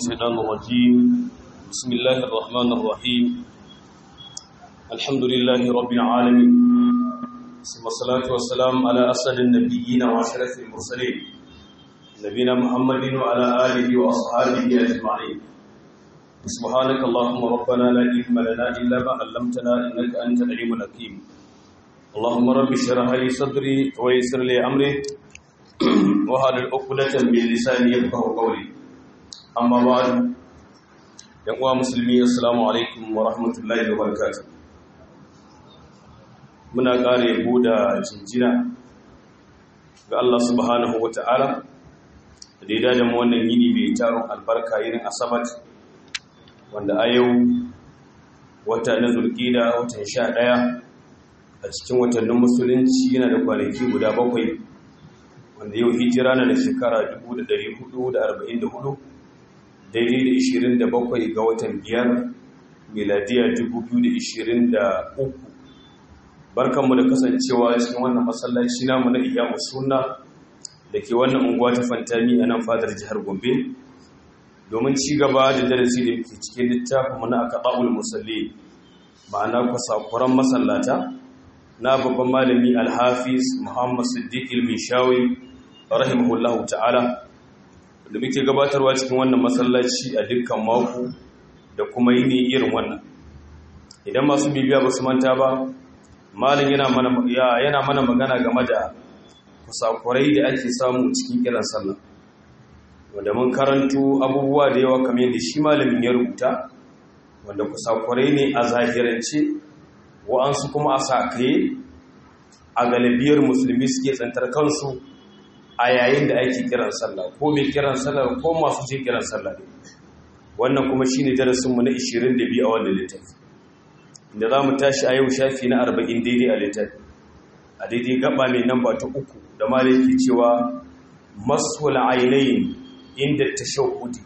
الشيطان الرجيم بسم الله الرحمن الرحيم الحمد لله رب العالمين ثم الصلاة والسلام على أسعد النبيين وأشرف المرسلين نبينا محمد وعلى آله وأصحابه أجمعين سبحانك اللهم ربنا لا علم لنا إلا ما علمتنا إنك أنت العليم الحكيم اللهم رب اشرح لي صدري ويسر لي أمري وحلل عقدة من لساني يفقهوا قولي أما بعد يا مسلمين السلام عليكم ورحمة الله وبركاته muna ƙara yabo da jinjina ga Allah subhanahu wata'ala da ya dada mu wannan yini mai taron albarka irin asabat wanda a yau wata na zulqida watan 11 a cikin watannin musulunci yana da kwanaki guda 7 wanda yau hijira na da shekara 1444 daidai da 27 ga watan 5 miladiya 2023 barkanmu da kasancewa cikin wannan masallaci namu na Iyamu Sunna da ke wannan unguwa ta Fantami a nan fadar jihar Gombe domin ci gaba da darasi da ke cikin littafin na Aqdaul Musalli ma'ana kusakuran masallata na babban malami Al-Hafiz Muhammad Siddiq Al-Mishawi rahimahullahu ta'ala da muke gabatarwa cikin wannan masallaci a dukkan mako da kuma yini irin wannan idan masu bibiya ba su manta ba malin yana mana magana game da kusakurai da ake samu cikin kiran sallah wanda mun karanto abubuwa da yawa kamar yadda shi malamin ya rubuta wanda kusakurai ne a zahirance wa'ansu kuma a sakaye a galibiyar musulmi suke tsantar kansu a yayin da ake kiran sallah ko mai kiran sallah ko masu je kiran sallah ne wannan kuma shine darasinmu na 22 a wannan littafi da za mu tashi a yau shafi na 40 daidai a littafi a daidai gaba mai namba ta 3 da malaki cewa masul ainain inda tashahhudi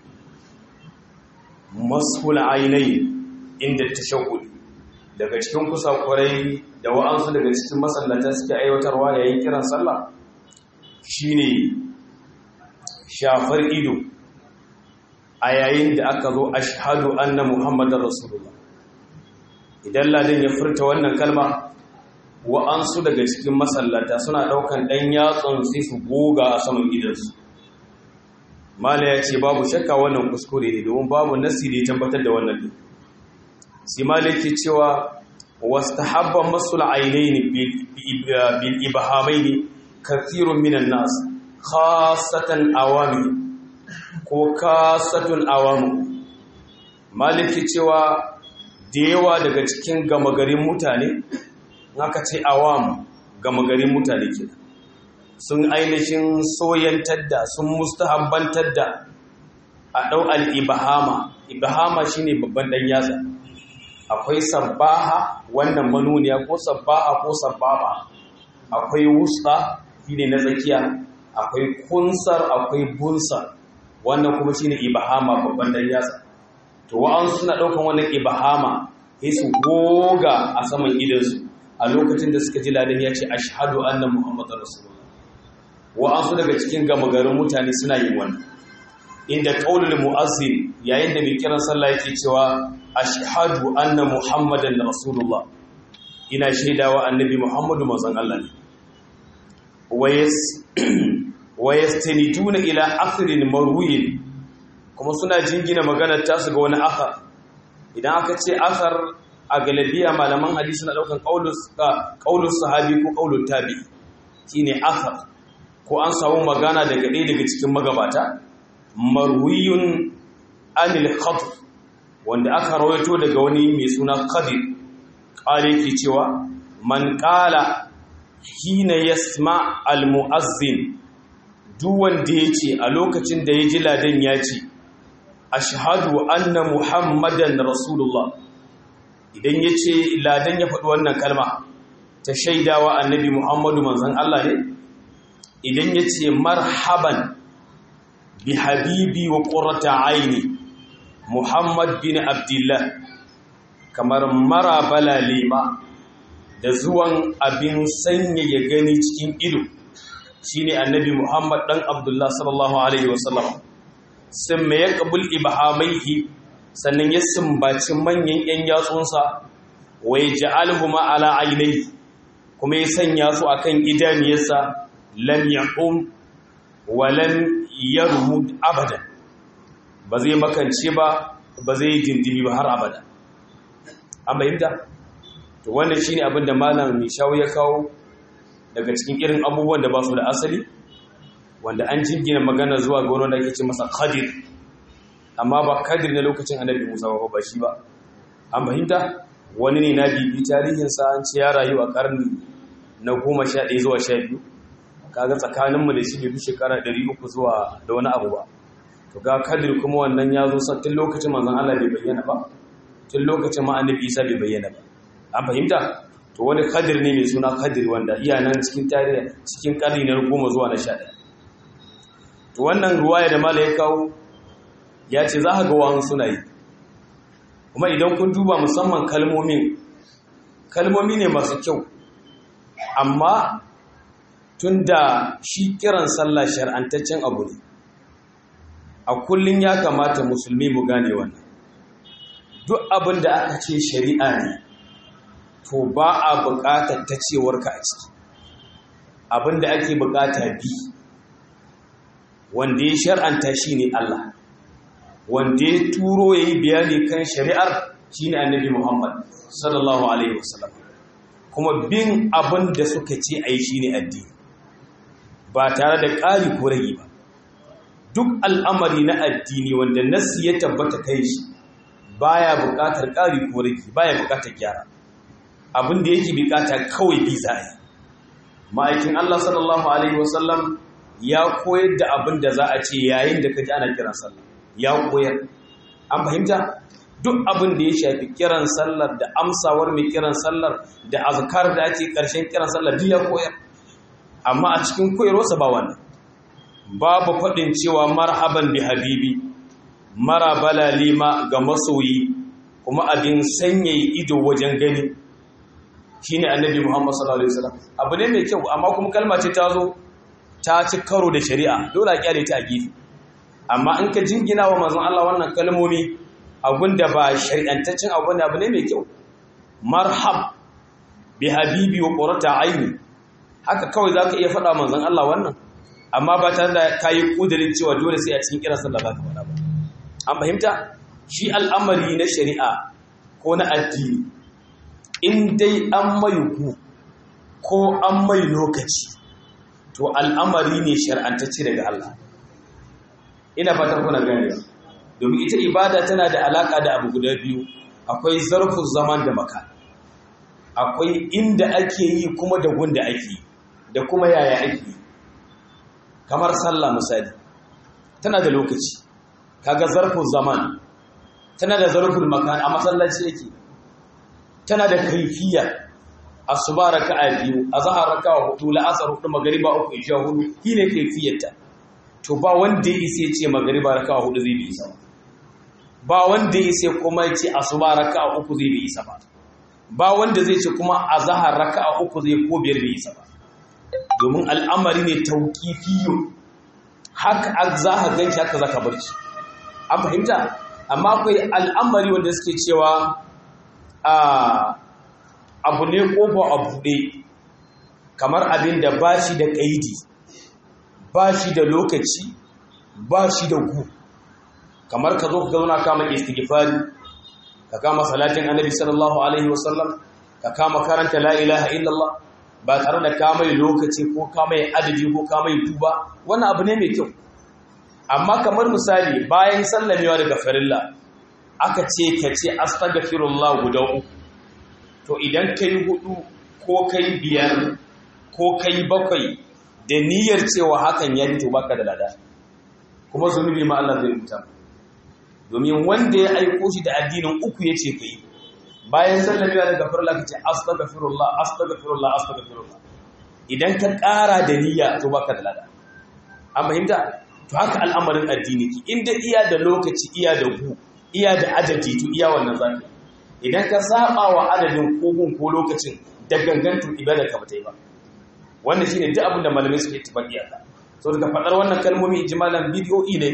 masul ainain inda tashahhudi daga cikin kusakurai da wa'ansu daga cikin masallata suke aiwatarwa yayin kiran sallah shine shafar ido a yayin da aka zo ashhadu anna muhammadar rasulullah idan ladan ya furta wannan kalma wa'ansu daga cikin masallata suna daukan dan yatsun sai su goga a saman gidansu mala ya ce babu shakka wannan kuskure ne domin babu nasi da ya tabbatar da wannan din sai mala yake cewa wastahabba masul ainain bil ibhamain kathirun minan nas khassatan awami ko kasatun awamu maliki cewa da yawa daga cikin gama garin mutane naka ce awam gama garin mutane ke sun ainihin soyantar da sun mustahabbantar da a ɗau al'ibahama ibahama shine babban ɗan yatsa akwai sabbaha wannan manuniya ko sabbaha ko sabbaba akwai wusta shine na tsakiya akwai kunsar akwai bunsar wannan kuma shine ibahama babban ɗan yatsa to wa'ansu suna ɗaukan wannan ibahama sai su goga a saman idansu a lokacin da suka ji ladan ya ce ashhadu anna muhammadar rasulullah wa'ansu daga cikin gama garin mutane suna yin wannan inda qaulul muazzin yayin da mai kiran sallah yake cewa ashhadu anna muhammadan rasulullah ina shaidawa annabi muhammadu manzon Allah ne wayastaniduna ila akhrin marwiyin kuma suna jingina maganar tasu ga wani athar idan aka ce athar a galabiya malaman hadisi na daukan qaulus sahabi ko qaulul tabi shine athar ko an samu magana daga ɗaya daga cikin magabata marwiyun anil khadr wanda aka rawaito daga wani mai suna qadir qale yake cewa man qala hina yasma al muazzin duk wanda yace a lokacin da ya ji ladan ya ce ashhadu anna muhammadan rasulullah idan yace ladan ya faɗi wannan kalma ta shaidawa annabi muhammadu manzon Allah ne idan yace marhaban bi habibi wa qurrata aini muhammad bin abdullah kamar marabala lima da zuwan abin sanya ya gani cikin ido shine annabi muhammad dan abdullah sallallahu alaihi wasallam summa yaqbul ibhamaihi sannan ya sumbaci manyan yan yatsunsa wa yaj'aluhuma ala aynayhi kuma ya sanya su akan idaniyarsa lam yaqum wa lam yarmud abadan ba zai makance ba zai dindimi ba har abada an bayyana to wannan shine abin da malam Mishawi ya kawo daga cikin irin abubuwan da ba su da asali wanda an jingina magana zuwa ga wanda ake ce masa Qadir amma ba Qadir na lokacin Annabi Musa ba shi ba an fahimta wani ne na bibi tarihin sa an ce ya rayu a karni na 11 zuwa 12 kaga tsakanin mu da shi bai shekara 300 zuwa da wani abu ba to ga Qadir kuma wannan ya zo sattin lokacin manzon Allah bai bayyana ba tun lokacin ma Annabi Isa bai bayyana ba an fahimta to wani Qadir ne mai suna Qadir wanda iyanan cikin tarihi cikin karni na 10 zuwa na 11 to wannan ruwaya da mala ya kawo ya ce za ka ga wani suna yi kuma idan kun duba musamman kalmomi ne masu kyau amma tun da shi kiran sallah shar'antaccen abu ne a kullum ya kamata musulmi mu gane wannan duk abin da aka ce shari'a ne to ba a buƙatar ta cewarka a ciki abin da ake buƙata bi wanda ya shar'anta shi ne Allah wanda ya turo ya yi bayani kan shari'ar shi ne annabi Muhammad sallallahu Alaihi wasallam kuma bin abin da suka ce a yi shi ne addini ba tare da ƙari ko rage ba duk al'amari na addini wanda nassi ya tabbata kai shi baya buƙatar ƙari ko rage baya buƙatar gyara abin da yake buƙata kawai bi za a yi ma'aikin Allah sallallahu Alaihi wasallam ya koyar da abin da za a ce yayin da ka ji ana kiran sallah ya koyar an fahimta duk abin da ya shafi kiran sallar da amsawar mai kiran sallar da azkar da ake ƙarshen kiran sallar duk ya koyar amma a cikin koyarwarsa ba wannan babu faɗin cewa marhaban bi habibi marabala lima ga masoyi kuma abin sanyayi ido wajen gani shine annabi Muhammad sallallahu alaihi wasallam abu ne mai kyau amma kuma kalma ce ta zo ta ci karo da shari'a dole a kyale ta a gefe amma in ka jingina wa manzon Allah wannan kalmomi abinda ba shari'antaccen abu ne mai kyau marhab bi habibi wa qurrata aini haka kawai zaka iya faɗa manzon Allah wannan amma ba tare da kai kudirin cewa dole sai a cikin kiran sallah zaka faɗa ba an fahimta shi al'amari na shari'a ko na addini in dai an mai ko an mai lokaci to al'amari ne shar'antacce daga Allah ina fatan kuna gane domin ita ibada tana da alaka da abu guda biyu akwai zarfin zaman da makan akwai inda ake yi kuma da gunda ake yi da kuma yaya ake yi kamar sallah misali tana da lokaci kaga zarfin zaman tana da zarfin makan a masallaci yake tana da kaifiya asuba raka'a biyu azhar raka'a hudu la'asar hudu magriba uku isha hudu shine kaifiyarta to ba wanda yake ce magriba raka'a hudu zai bi isa ba wanda yake kuma yace asuba raka'a uku zai bi isa ba wanda zai ce kuma azhar raka'a uku zai ko biyar bi isa ba domin al'amari ne tauqifiyyu haka azzaha ganshi haka zaka barci an fahimta amma akwai al'amari wanda suke cewa abu ne ƙofa a buɗe kamar abin da ba shi da ƙaidi ba shi da lokaci ba shi da gu kamar ka zo ka zauna kama istighfari ka kama salatin annabi sallallahu alaihi wasallam ka kama karanta la ilaha illallah ba tare da kama lokaci ko kama adadi ko kama tuba wannan abu ne mai kyau amma kamar misali bayan sallamewa daga farilla aka ce ka ce astaghfirullah guda uku to idan kai hudu ko kai biyar ko kai bakwai da niyyar cewa hakan ya fito baka da lada kuma zunubi ma Allah zai rubuta domin wanda ya aiko shi da addinin uku yace kai bayan sallamewa daga farilla ka ce astaghfirullah astaghfirullah astaghfirullah idan ka ƙara da niyya to baka da lada an fahimta to haka al'amarin addini ki inda iya da lokaci iya da gu iya da adadi to iya wannan zaka idan ka saba wa adadin kogun ko lokacin da gangantu ibada ka bata yi ba wannan shine duk abin da malamai suke tafaki aka so daga fadar wannan kalmomi ijmalan bidiyoyi ne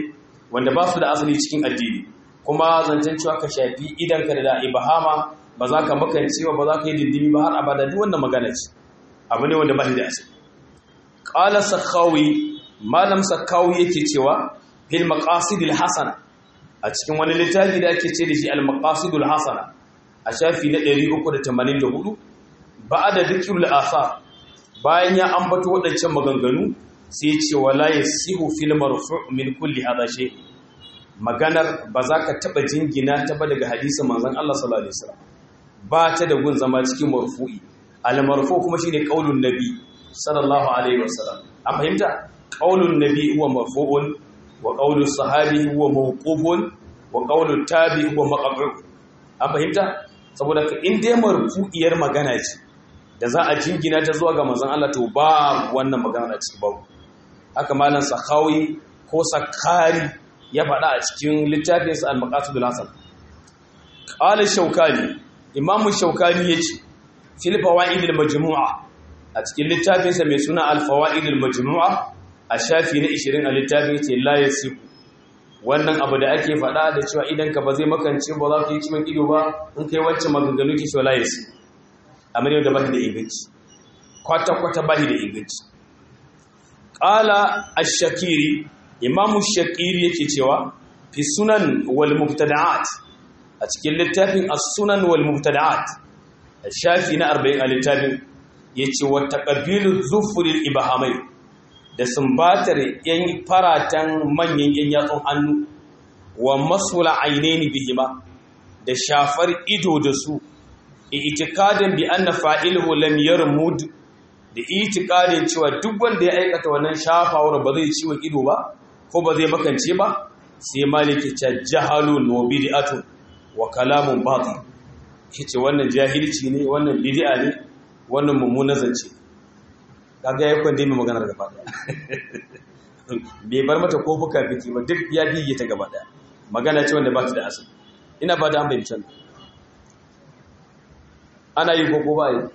wanda ba su da asali cikin addini, kuma zancen cewa ka shafi idanka da ibahama ba za ka makance ba za ka yi dindimi ba har abada, duk wannan magana ce, abu ne wanda ba shi da asali. Qala Sakhawi, malam Sakhawi yake cewa fil maqasidil hasana, a cikin wani littafi da ake ce da shi al maqasidul hasana a shafi na 384, ba'da dhikrul athar, bayan ya ambato wadancan maganganu sai ya ce wala yasihu fil marfu' min kulli hadha shay, maganar ba za ka taba jingina ta ba daga hadisin manzon Allah sallallahu alaihi wasallam, ba ta da gun zama cikin marfu'i. Al marfu' kuma shine qaulun nabi sallallahu alaihi wasallam, an fahimta? Qaulun nabi huwa marfu'un wa qaulus sahabi huwa mawqufun wa qaulut tabi huwa maqbu', an fahimta? Saboda in dai marfu'iyar magana ce da za a jingina ta zuwa ga manzon Allah, to ba wannan magana a cikin babu. Haka malam Sakhawi ko Sakkari ya faɗa a cikin littafinsa al-Maqasidul Hasan. Qala Shawkani, Imam Shawkani yace fil fawaidil majmu'a, a cikin littafinsa mai suna al-fawaidil majmu'a a shafi na 20 a littafin yace la yasiku, wannan abu da ake faɗa da cewa idan ka ba zai makance ba za ka yi cimin ido ba in kai wancan maganganu ke cewa la yasiku, amma ne da ba da inganci, kwata-kwata ba da inganci. Qala ash-Shakiri, Imam ash-Shakiri yake cewa fi sunan wal mubtada'at, a cikin littafin as-sunan wal mubtada'at shafi na 40 a littafin yace wa taqbilu zufril ibhamai, da sumbatar yan faratan manyan yan yatsun hannu, wa masula ainaini bihima, da shafar ido da su, itikadin bi anna fa'iluhu lam yarmud, da itikadin cewa duk wanda ya aikata wannan shafawar ba zai ciwon ido ba ko ba zai makance ba, sai maliki ta jahalun wa bid'atun wa kalamun batil, yace wannan jahilci ne, wannan bid'a ne, wannan mummunan zance. Kaga yayin kwande mai maganar gaba daya bai bar mata ko fuka fiki ba, duk ya biye ta gaba daya, magana ce wanda ba ta da asali. Ina ba da an bayyana ana yi ko ba yi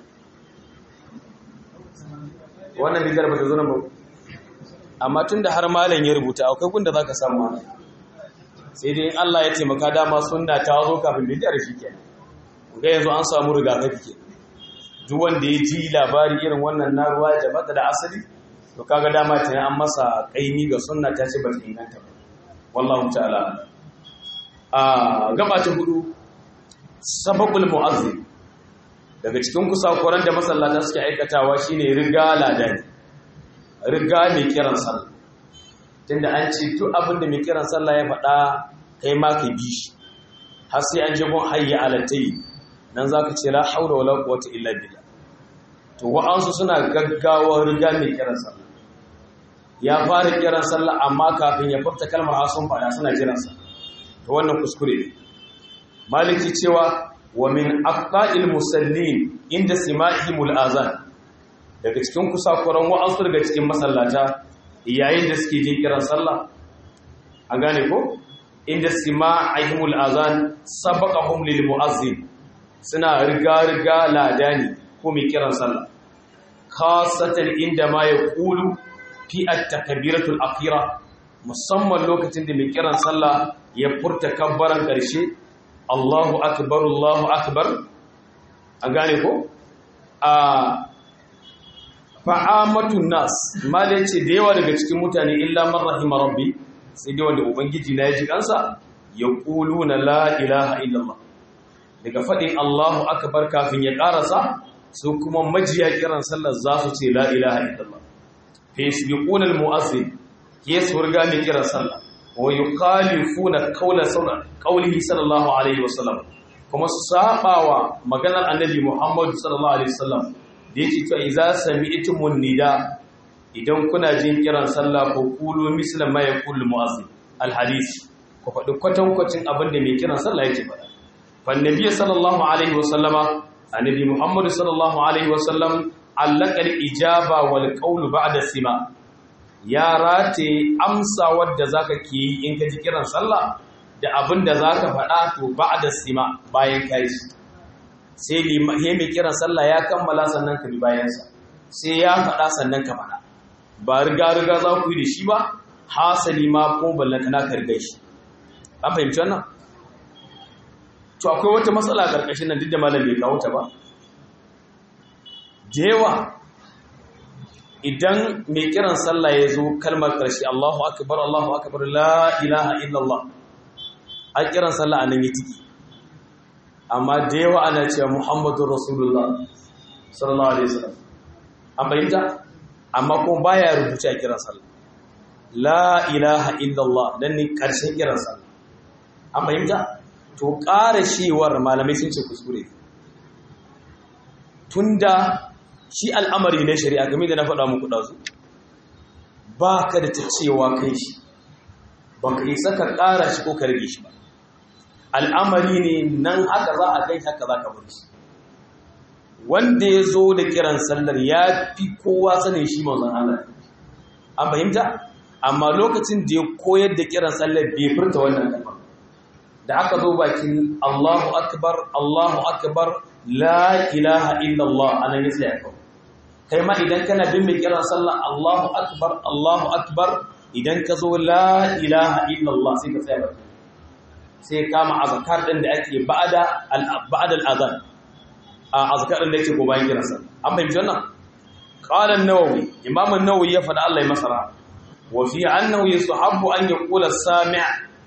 wannan bidar ba ta zo nan ba, amma tunda har malam ya rubuta akwai gunda zaka samu wannan, sai dai in Allah ya taimaka dama sunna ta zo kafin bidar shi kenan. Ga yanzu an samu rigakafi ke, duk wanda ya ji labari irin wannan na ruwa da bata da asali, to kaga dama ta an masa kaimi ga sunna ta ce ba ta inganta ba, wallahu ta'ala. Gabatin hudu, sababul mu'azzin, daga cikin kusakuran da masallata suke aikatawa shine riga ladani, riga mai kiran sallah. Tunda an ce duk abin da mai kiran sallah ya faɗa kai ma ka bi shi, har sai an je gun hayya alatai, nan zaka ce la haula wala quwwata illa billah. To wa'ansu suna gaggawa riga mai kiran sallah, ya fara kiran sallah amma kafin ya furta kalmar hasun faɗa suna jiransa, to wannan kuskure ne. Maliki cewa wa min aqta'il musallin inda sima'ihimul azan, daga cikin kusakuran wa'ansu daga cikin masallata yayin da suke jin kiran sallah, an gane ko, inda sima'ihimul azan sabaqahum lil mu'azzin, suna riga ladani ko mai kiran sallah, khasatan inda ma yaqulu fi at-takbiratul akhira, musamman lokacin da mai kiran sallah ya furta kabbaran karshe, Allahu akbar Allahu akbar, an gane ko. Fa'amatun nas, malai ce da yawa daga cikin mutane illa man rahima rabbi, sai dai wanda ubangiji na ya ji kansa, ya quluna la ilaha illallah, daga faɗin Allahu akbar kafin ya ƙarasa, su kuma majiya kiran sallar za su ce la ilaha illallah. Fa yasbiquna al-mu'azzin, ke su riga mai kiran sallah, wa yukhalifuna qawlihi sallallahu alaihi wasallam, kuma su sabawa maganar annabi Muhammad sallallahu alaihi wasallam da yake cewa idza sami'tumun nida, idan kuna jin kiran sallah ko qulu misla ma yaqulu al-mu'azzin al-hadith, ku faɗi kwatankwacin abin da mai kiran sallah yake faɗa. Fa annabi sallallahu alaihi wasallama, annabi Muhammad sallallahu alaihi wasallam allaka al-ijaba wal qawlu ba'da sima, ya rate amsa wadda zaka ke yi in ka ji kiran sallah da abin da zaka faɗa to ba'da sima, bayan kai sai mai kiran sallah ya kammala sannan ka bi bayansa, sai ya faɗa sannan ka faɗa, ba riga za ku yi da shi ba hasali ma ko ballanta na kargai shi. An fahimci wannan? To akwai wata matsala karkashin nan duk da malam bai kawo ta ba. Da yawa idan mai kiran sallah ya zo kalmar karshe Allahu akbar la ilaha illallah, a kiran sallah anan ya tiki. Amma da yawa ana cewa Muhammadur Rasulullah sallallahu alaihi wasallam. An fahimta? Amma kuma baya rubuce a kiran sallah. La ilaha illallah dan ne karshen kiran sallah. An fahimta? To ƙara shewar malamai sun ce kuskure. Tunda shi al'amari na shari'a game da na faɗa muku ɗazu, ba ka da ta cewa kai shi, ba ka isa ka ƙara shi ko ka rage shi ba. Al'amari ne nan haka za a kai haka za ka bar shi. Wanda ya zo da kiran sallar ya fi kowa sanin shi manzon Allah. An fahimta? Amma lokacin da ya koyar da kiran sallar bai furta wannan kalmar. Da aka zo bakin Allahu akbar la ilaha illallah anan ya tsaya kawai. Kai ma idan kana bin mai kiran sallah Allahu akbar idan ka zo la ilaha illallah sai ka tsaya baki. Sai kama azkar din da ake ba'da al-adhan. Azkar din da yake go bayan kiran sallah. An fahimci wannan? Qala an-Nawawi, Imam an-Nawawi ya faɗa Allah ya masa rahama. Wa fi annahu yusahabbu an yaqula as-sami'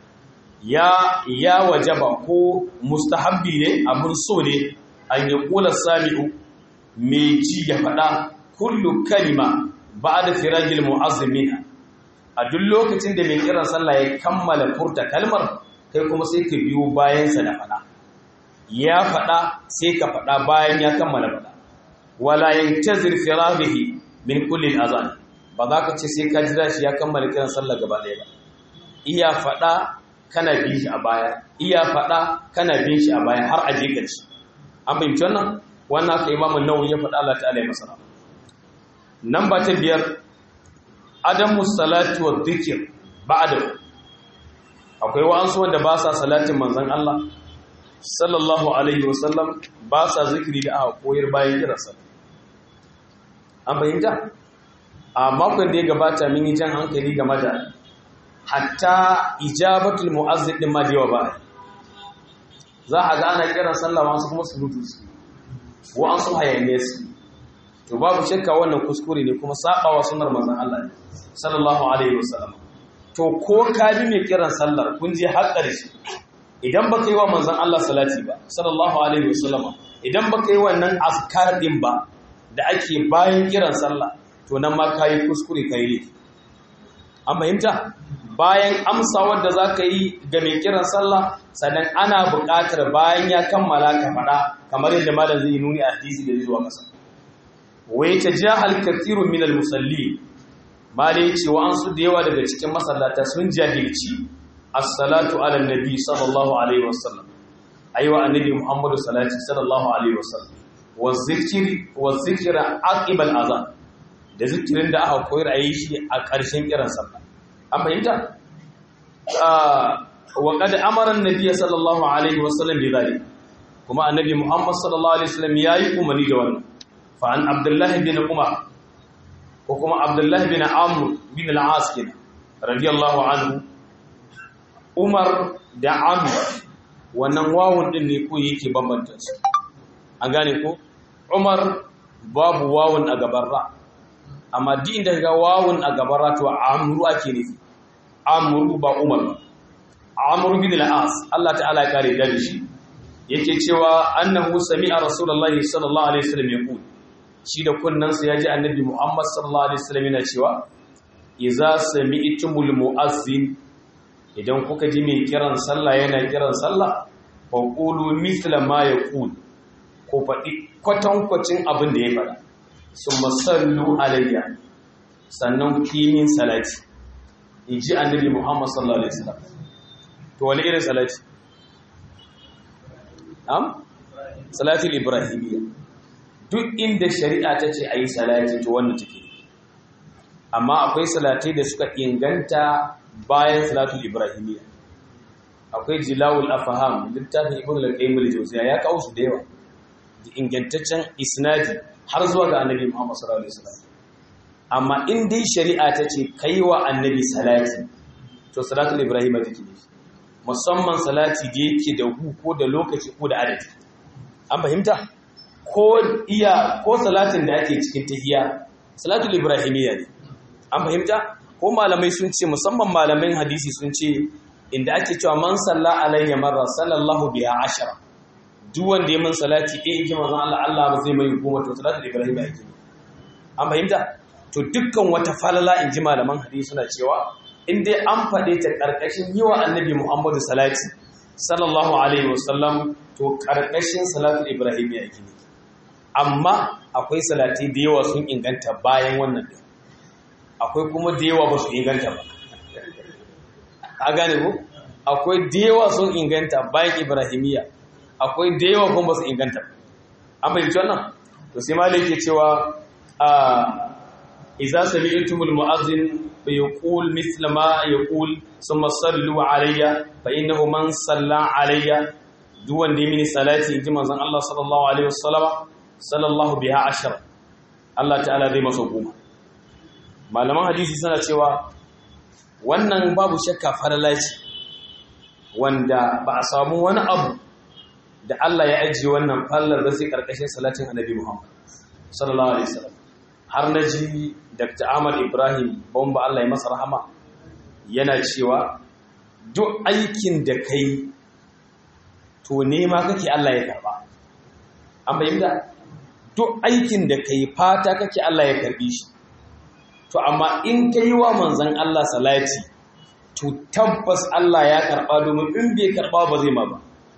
ya wajaba ko mustahabbi ne abun so ne an yaqula as-sami'u mai ji ya faɗa kullu kalima ba'da firajil mu'azzimin. A duk lokacin da mai kiran sallah ya kammala furta kalmar, kai kuma sai ka biyo bayansa da faɗa. Ya faɗa sai ka faɗa bayan ya kammala faɗa. Wala yantazir firahihi min kulli al-azan. Ba za ka ce sai ka jira shi ya kammala kiran sallah gaba ɗaya ba. Iya faɗa kana bin shi a baya, iya faɗa kana bin shi a baya har a je ƙarshe. An fahimci wannan? Wannan aka Imam an-Nawawi ya faɗa Allah ta'ala ya masa. Namba ta 5, adamu salati wa dhikr ba'da. Akwai wa'ansu wanda ba sa salatin manzon Allah sallallahu alaihi wasallam, ba sa zikiri da aka koyar bayan kiran sallah. An fahimta? A makon da ya gabata mun yi jan hankali game da hatta ijabatul mu'azzin din ma da yawa ba. Za a ga ana kiran sallah wasu kuma su rutu su. Wa'ansu hayaniya su. To babu shakka wannan kuskure ne kuma sabawa sunnar manzon Allah sallallahu alaihi wasallam. To ko ka bi mai kiran sallar kun je har ƙarshe, idan baka yi wa manzon Allah salati ba sallallahu alaihi wasallam, idan baka yi wannan azkar din ba da ake bayan kiran sallah, to nan ma kai kuskure kai ne. An fahimta? Bayan amsa wanda zaka yi ga mai kiran sallah, sannan ana buƙatar bayan ya kammala ka fada kamar yadda malam zai nuni a hadisi da zuwa kasa. Wa yatajahal kathirun min al-musallin, malai cewa an su da yawa daga cikin masallata sun jahilci as-salatu ala nabi sallallahu alaihi wasallam, aiwa annabi Muhammadu salati sallallahu alaihi wasallam, wa zikra aqib al-azan, da zikirin da aka koyar a yi shi a ƙarshen kiran sallah. An fahimta? Wa qad amara an-nabiy sallallahu alaihi wasallam bi dhalik, kuma annabi Muhammad sallallahu alaihi wasallam yayi umarni da wannan. Fa an Abdullah bin Umar ko kuma Abdullah bin Amr bin al-As radiyallahu anhu, Umar da Amr wannan wawun din ne ko yake bambanta su. An gane ko? Umar babu wawun a gaban ra, amma duk inda ga wawun a gaban ra to Amru ake nufi. Amru ba Umar ba. Amr bin al-As Allah ta'ala ya kare da shi yake cewa annahu sami'a rasulullahi sallallahu alaihi wasallam yaqul, shi da kunnansa yaji annabi Muhammad sallallahu alaihi wasallam yana cewa idza sami'tumul mu'azzin, idan kuka ji mai kiran sallah yana kiran sallah, fa qulu mithla ma yaqul, ko faɗi kwatankwacin abin da ya faɗa. Summa sallu alayya, sannan ku yi min salati, inji annabi Muhammad sallallahu alaihi wasallam. To wani irin salati? Salatul ibrahimiyya. Duk inda shari'a ta ce ayi salati to wannan take. Amma akwai salatai da suka inganta bayan salatul ibrahimiyya. Akwai jilawul afham, littafin ibn al-qayyim al-jawziyya ya kawo su da yawa, da ingantaccen isnadi har zuwa ga annabi Muhammad sallallahu alaihi wasallam. amma in dai shari'a ta ce kai wa annabi salati to salatul ibrahim take ne musamman salati da yake da ko da lokaci ko da adadi an fahimta ko salatin da ake cikin tahiyya salatul ibrahimiyya ne an fahimta ko malamai sun ce musamman malamin hadisi sun ce inda ake cewa man salla alayya marra sallallahu biha ashara duk wanda ya min salati ji manzon Allah ba zai mai goma to salatul ibrahim yake an fahimta to dukkan wata falala inji malaman hadisi suna cewa in dai an fade ta karkashin yiwa annabi Muhammadu salati sallallahu alaihi wasallam to karkashin salatul ibrahim yake amma akwai salati da yawa sun inganta bayan wannan din akwai kuma da yawa ba su inganta ba a gane ko akwai da yawa sun inganta bayan ibrahimiyya akwai da yawa kuma ba su inganta an fahimci wannan to sai malai yake cewa idza sami'tumul mu'adhdhin yaqul mithla ma yaqul thumma sallu alayya fa innahu man salla alayya duk wanda ya mini salati inji manzon Allah sallallahu alaihi wasallama sallallahu biha ashara Allah ta'ala zai masa goma malaman hadisi suna cewa wannan babu shakka faralaci wanda ba a samu wani abu da Allah ya ajiye wannan fallar da sai karkashin salatin annabi Muhammad sallallahu alaihi wasallam har naji Dr. Ahmad Ibrahim bomba Allah ya masa rahama yana cewa duk aikin da kai to nema kake Allah ya karba an bayyana duk aikin da kai fata kake Allah ya karbi shi to amma in kai wa manzon Allah salati to tabbas Allah ya karba domin in bai karba ba zai ma ba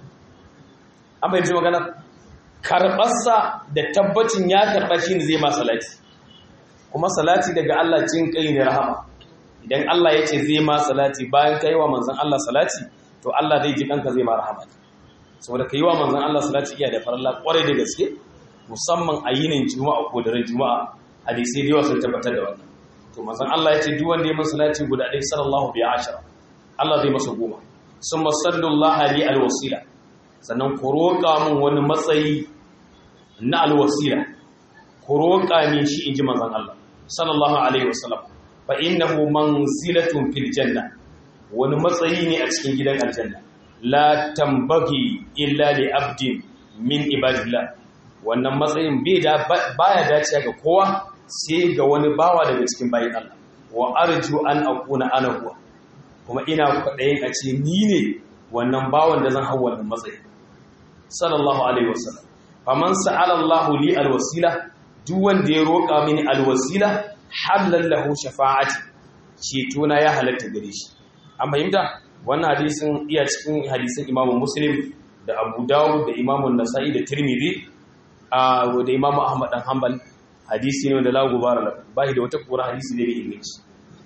an bayyana magana karbarsa da tabbacin ya karba shine zai ma salati kuma salati daga Allah jin kai ne rahama idan Allah ya ce zai ma salati bayan kai wa manzon Allah salati to Allah zai ji kanka zai ma rahama saboda kai wa manzon Allah salati iya da faralla kwarai da gaske musamman a yinin juma'a ko daren juma'a hadisi da yawa sun tabbatar da wannan to manzon Allah ya ce duk wanda ya masa salati guda ɗaya sallallahu bi ashara Allah zai masa goma summa sallallahu ali alwasila sannan ku roƙa mun wani matsayi na alwasila ku roƙa min shi inji manzon Allah sallallahu alaihi wasallam fa innahu manzilatun fil janna wani matsayi ne a cikin gidan aljanna la tambagi illa li abdin min ibadillah wannan matsayin baya dace ga kowa sai ga wani bawa daga cikin bayin Allah wa arju an akuna ana huwa kuma ina kwadayin a ce ni ne wannan bawan da zan hawo wannan matsayi sallallahu alaihi wasallam faman sa'ala Allahu li alwasila duk wanda ya roƙa mini alwasila halallahu shafa'ati ceto na ya halatta gare shi an fahimta wannan hadisin iya cikin hadisin Imam Muslim da Abu Dawud da Imam Nasa'i da Tirmidhi da Imam Ahmad dan Hanbal hadisi ne wanda la gubara la bai da wata kura hadisi ne mai inganci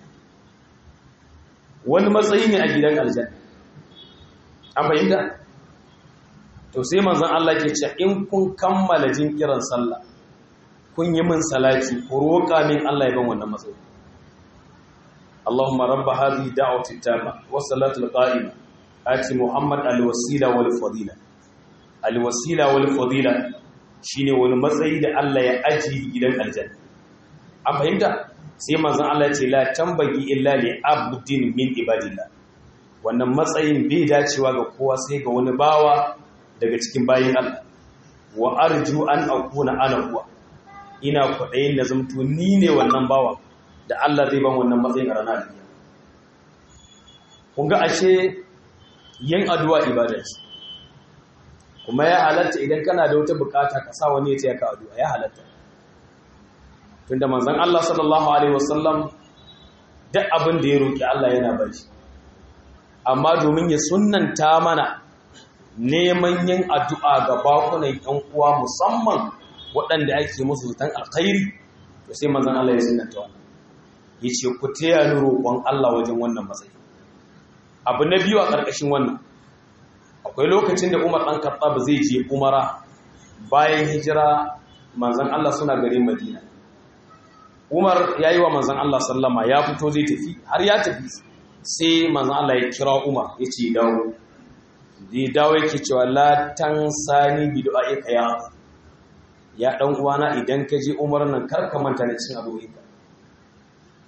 wani matsayi ne a gidan aljanna an fahimta to sai manzon Allah ke cewa in kun kammala jin kiran sallah kun yi min salati ku roƙa min Allah ya ban wannan matsayi Allahumma rabb hadhihi da'wati tamma was salatu al-qa'ima ati Muhammad al-wasila wal fadila al-wasila wal fadila shine wani matsayi da Allah ya aji gidan aljanna an fahimta sai manzon Allah ya ce la tambagi illa li abdin min ibadillah wannan matsayin bai dacewa ga kowa sai ga wani bawa daga cikin bayin Allah wa arju an akuna ana huwa ina kwaɗayin da zamto ni ne wannan bawa da Allah zai ban wannan matsayin a ranar duniya kun ga ashe yin addu'a ibada ce kuma ya halatta idan kana da wata bukata ka sa wani ya ce ka addu'a ya halatta tunda manzon Allah sallallahu alaihi wasallam duk abin da ya roki Allah yana bari amma domin ya sunnanta mana neman yin addu'a ga bakunan ƴan uwa musamman waɗanda ake musu zutan alkhairi to sai manzon Allah ya sunnanta wannan yace ku taya ni roƙon Allah wajen wannan matsayi abu na biyu a ƙarƙashin wannan akwai lokacin da Umar dan Khattab zai je Umara bayan hijira manzon Allah suna garin Madina Umar yayi wa manzon Allah sallama ya fito zai tafi har ya tafi sai manzon Allah ya kira Umar yace dawo zai dawo yake cewa la tansani bi du'aika ya dan uwana idan ka je Umar nan kar ka manta da cin addu'o'inka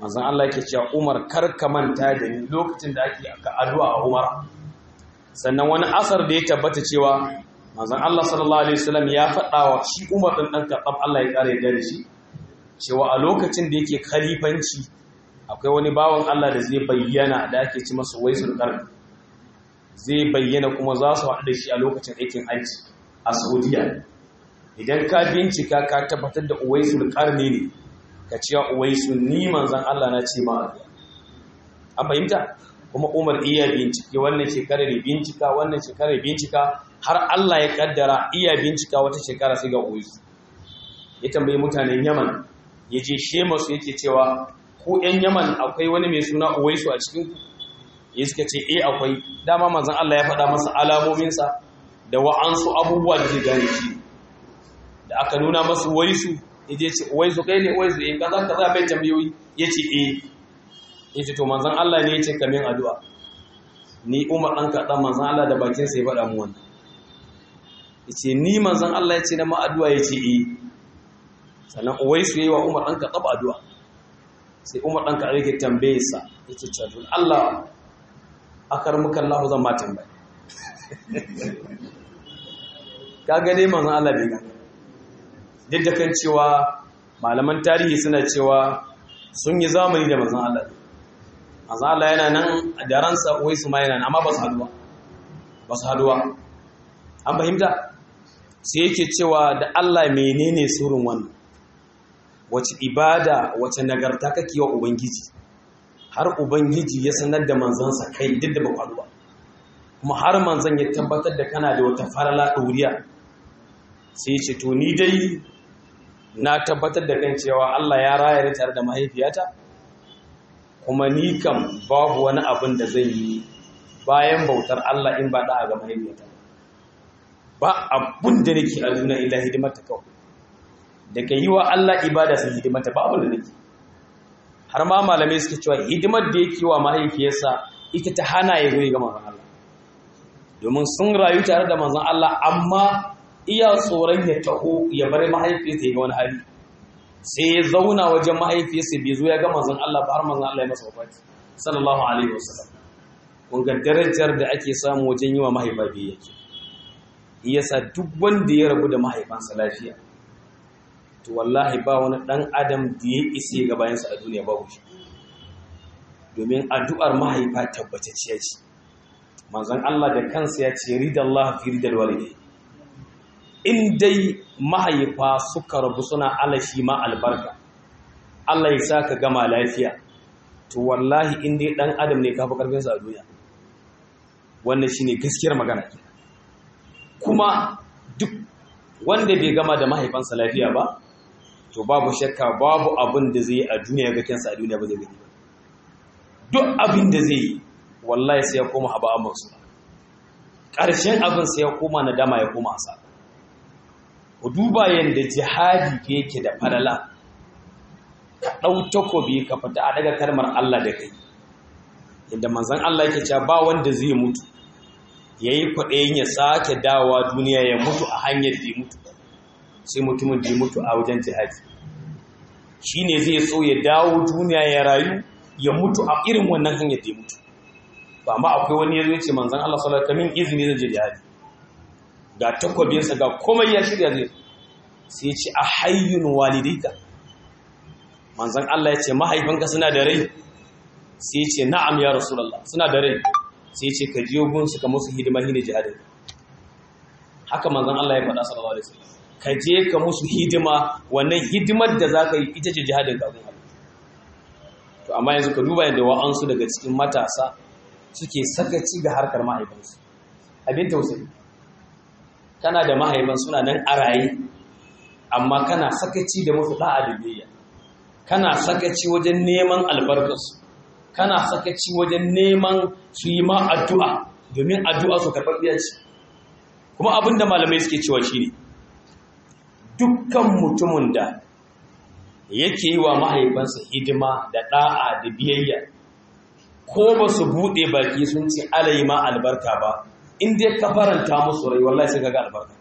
manzon Allah yake cewa Umar kar ka manta da ni lokacin da ake addu'a a Umar. Sannan wani asar da ya tabbata cewa manzon Allah sallallahu alaihi wasallam ya faɗa wa shi Umar din dan Khattab Allah ya kare da shi cewa a lokacin da yake khalifanci akwai wani bawan Allah da zai bayyana da ake ci masa Waisul Qarni, zai bayyana kuma za su haɗu da shi a lokacin aikin hajji a Saudiya. Idan ka bincika ka tabbatar da Waisul Qarni ne, ka ce Uwaisu ni manzon Allah na ce ma addu'a. An fahimta? Kuma Umar iya bincike wannan shekarar bincika wannan shekarar bincika har Allah ya kaddara iya bincika wata shekara sai ga Uwaisu. Ya tambayi mutanen Yaman, ya je Shemus yake cewa ko ‘yan Yaman akwai wani mai suna Uwaisu a cikin ku? Ya suka ce akwai. Dama manzon Allah ya faɗa masa alamominsa da wa'ansu abubuwa da zai gane shi. Da aka nuna masa Uwaisu, ya je ce Uwaisu kai ne Uwaisu kaza bai tambayoyi, ya ce ya ce to manzon Allah ne ya ce kamin addu'a. Ni Umar ɗan kaɗan manzon Allah da bakinsa ya faɗa mu wannan. Ya ce ni manzon Allah ya ce na ma'addu'a, ya ce sannan Uwaisu ya yi wa Umar ɗan kaɗa addu'a. Sai Umar ɗan kaɗa yake tambaye sa, ya ce cewa Allah akar muka Allah zan ma tambaye. Ka gane manzon Allah bai gane. Duk da kan cewa malaman tarihi suna cewa sun yi zamani da manzon Allah. Manzon Allah yana nan da ransa, Uwaisu ma yana nan, amma ba su haduwa. An fahimta? Sai yake cewa da Allah menene surun wannan? Wace ibada, wace nagarta kake wa Ubangiji? Har Ubangiji ya sanar da manzansa kai duk da ba haduwa. Kuma har manzon ya tabbatar da kana da wata farala ɗoriya. Sai ce to ni dai na tabbatar da kan cewa Allah ya raya ni tare da mahaifiyata, kuma ni kam babu wani abin da zan yi bayan bautar Allah in ba da'a ga mahaifiyata. Ba abun da nake a duniya illa hidimar ta kawai. Da ka yi wa Allah ibada sai hidimar ta ba abin da nake. Har ma malamai suke cewa hidimar da yake wa mahaifiyarsa ita ta hana ya zo ga manzon Allah. Domin sun rayu tare da manzon Allah, amma iya tsoron ya taho ya bar mahaifiyarsa ya ga wani hali, sai ya zauna wajen mahaifiyarsa bai zo ya ga manzon Allah ba har manzon Allah ya masa wafati sallallahu alaihi wasallam. Kun ga darajar da ake samu wajen yi wa mahaifa biyayya yake. Yasa duk wanda ya rabu da mahaifansa lafiya, to wallahi ba wani dan adam da ya ise ga bayansa a duniya babu shi. Domin addu'ar mahaifa tabbatacciya ce. Manzon Allah da kansa ya ce ridallahu fi ridal walidai. In dai mahaifa suka rabu suna alashi ma albarka, Allah ya sa ka gama lafiya, to wallahi in dai dan adam ne kafa karfinsa a duniya. Wannan shine gaskiyar magana. Kuma duk wanda bai gama da mahaifansa lafiya ba, to babu shakka babu abin da zai yi a duniya ga kansa a duniya ba zai gani ba. Duk abin da zai yi wallahi sai ya koma haba amansu. Ƙarshen abin sai ya koma nadama, ya koma asa. Ku duba yadda jihadi yake da falala, ka ɗau takobi ka fita a daga kalmar Allah da kai, yadda manzon Allah yake cewa ba wanda zai mutu ya yi kwaɗayin ya sake dawa duniya ya mutu a hanyar da ya mutu, sai mutumin da ya mutu a wajen jihadi. Shi ne zai so ya dawo duniya ya rayu ya mutu a irin wannan hanyar da ya mutu. Ba ma akwai wani ya zo ce manzon Allah sallallahu alaihi wasallam izini zai je jihadi, ga takwabinsa ga komai ya shirya zai, sai ya ce a hayyun walidika. Manzon Allah ya ce mahaifanka suna da rai? Sai ya ce na'am ya Rasulullah, suna da rai. Sai ya ce ka jiyo gun suka musu hidima ne jihadin. Haka manzon Allah ya faɗa sallallahu alaihi wasallam, ka je ka musu hidima, wannan hidimar da zaka yi ita ce jihadin ka gun Allah. To amma yanzu ka duba yadda wa'ansu daga cikin matasa suke sakaci ga harkar mahaifansu. Abin tausayi. Kana da mahaifan suna nan a raye, amma kana sakaci da musu da'a da biyayya. Kana sakaci wajen neman albarkarsu, kana sakaci wajen neman su yi ma addu'a, domin addu'a su karɓaɓɓiya ce. Kuma abin da malamai suke cewa shi ne, dukkan mutumin da yake yi wa mahaifansa hidima da da'a da biyayya, ko ba su buɗe baki sun ce alayi ma albarka ba, in dai ka faranta musu rai wallahi sai kaga albarka.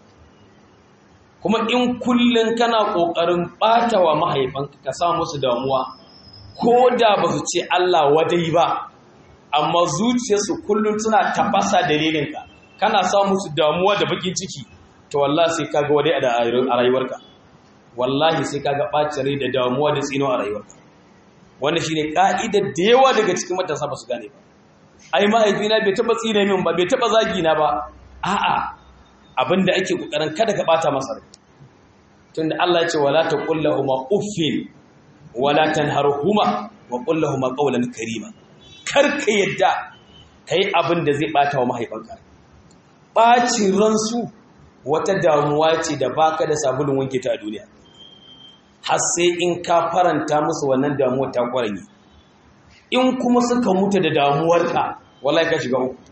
Kuma in kullun kana kokarin batawa mahaifanka ka sa musu damuwa, ko da ba su ce Allah wadai ba amma zuciyarsu kullum suna tafasa dalilinka kana samu su damuwa da bakin ciki to wallahi sai kaga wadai a rayuwarka wallahi sai kaga bacin rai da damuwa da tsino a rayuwarka wannan shine ka'idar da yawa daga cikin matasa ba su gane ba ai mahaifina bai taba tsine min ba bai taba zagi na ba a'a abinda ake kokarin kada ka bata masa rai tunda Allah ya ce wala taqullahuma uffin wala tanharhuma wa qullahuma qawlan karima karka yadda kai abinda zai bata wa mahaifanka bacin ransu wata damuwa ce da baka da sabulun wanke ta a duniya har sai in ka faranta musu wannan damuwar ta kwaranye in kuma suka mutu da damuwarka wallahi ka shiga uku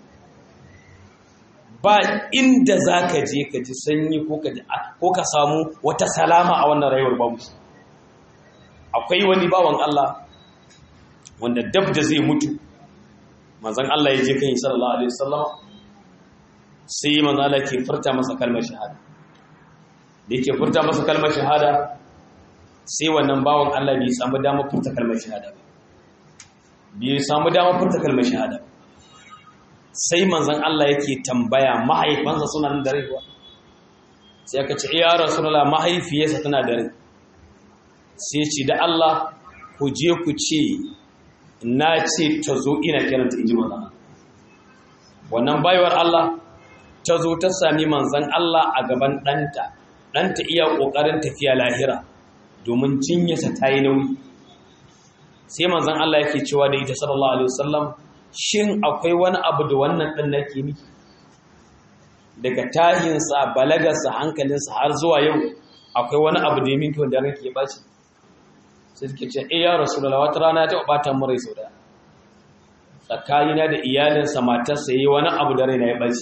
ba inda zaka je ka ji sanyi ko ka samu wata salama a wannan rayuwar babu akwai wani bawan Allah wanda dab da zai mutu manzon Allah ya je kan sallallahu alaihi wasallam sai manzon Allah ke furta masa kalmar shahada da yake furta masa kalmar shahada sai wannan bawan Allah bai samu damar furta kalmar shahada ba bai samu damar furta kalmar shahada sai manzon Allah yake tambaya mahaifansa suna nan da rai kuwa sai aka ce ya rasulullah mahaifiyarsa tana da rai sai ce da Allah ku je ku ce na ce ta zo ina kiranta inji manzon wannan bayawar Allah ta zo ta sami manzon Allah a gaban ɗanta iya ƙoƙarin tafiya lahira domin jinyarsa ta yi nauyi sai manzon Allah yake cewa da ita sallallahu alaihi wasallam shin akwai wani abu da wannan ɗan nake miki daga tahinsa balagarsa hankalinsa har zuwa yau akwai wani abu da ya minki wanda ranki ya baci sai suke ce ya rasulullah wata rana ta bata mu rai sau da tsakanina da iyalinsa matarsa yayi wani abu da raina ya baci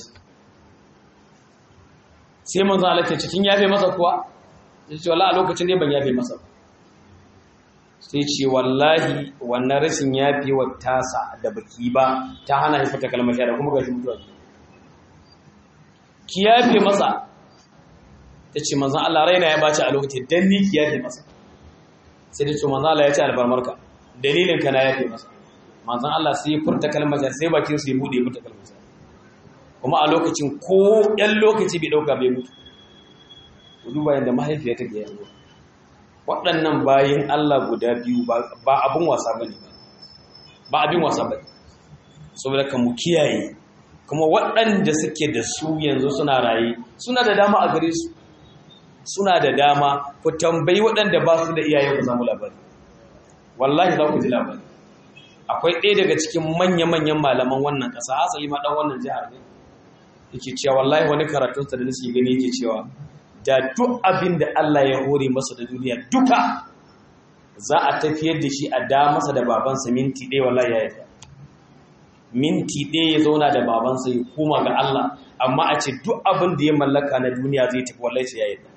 sai manzon Allah ce cikin yafe masa kuwa sai ce wallahi a lokacin ne ban yafe masa ba sai ce wallahi wannan rashin yafe wa tasa da baki ba ta hana shi fita kalmar shahada kuma gashi mutuwa ki yafe masa tace manzon Allah raina ya baci a lokacin dan ni ki yafe masa sai da ce manzon Allah ya ce albarmarka dalilin ka na yafe masa manzon Allah sai ya furta kalmar shahada sai bakin su ya bude mata kalmar shahada kuma a lokacin ko ɗan lokaci bai ɗauka bai mutu ku duba yadda mahaifiya ta ga yanzu waɗannan bayin Allah guda biyu ba abin wasa bane ba abin wasa bane saboda kan mu kiyaye kuma waɗanda suke da su yanzu suna raye suna da dama a gare su suna da dama ku tambayi waɗanda ba su da iyaye ku samu labari wallahi za ku ji labari akwai ɗaya daga cikin manya-manyan malaman wannan ƙasa asali ma ɗan wannan jihar ne yake cewa wallahi wani karatunsa da nake gani yake cewa da duk abin da Allah ya hore masa da duniya duka za a tafiyar da shi a da masa da babansa minti ɗaya wallahi ya yarda minti ɗaya ya zauna da babansa ya koma ga Allah amma a ce duk abin da ya mallaka na duniya zai tafi wallahi sai ya yarda